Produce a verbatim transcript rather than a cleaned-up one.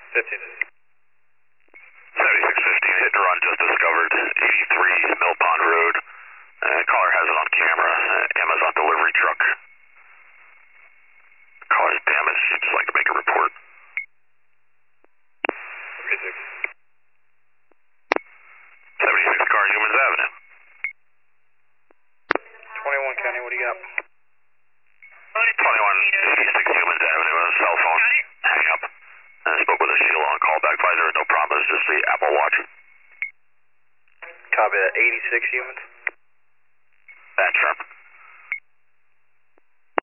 fifteen. seventy-six fifteen, hit and run just discovered, eighty-three Mill Pond Road. Uh, caller has it on camera, uh, Amazon delivery truck. Caller's damaged, she'd just like to make a report. thirty-six. seventy-six car, Humans Avenue. twenty-one County, what do you got? twenty-one eighty-six Humans Avenue, on a cell phone. Hang up. I spoke with a Sheila on callback advisor, no problem, it's just the Apple Watch. Copy that, eighty-six Humans. That's sharp.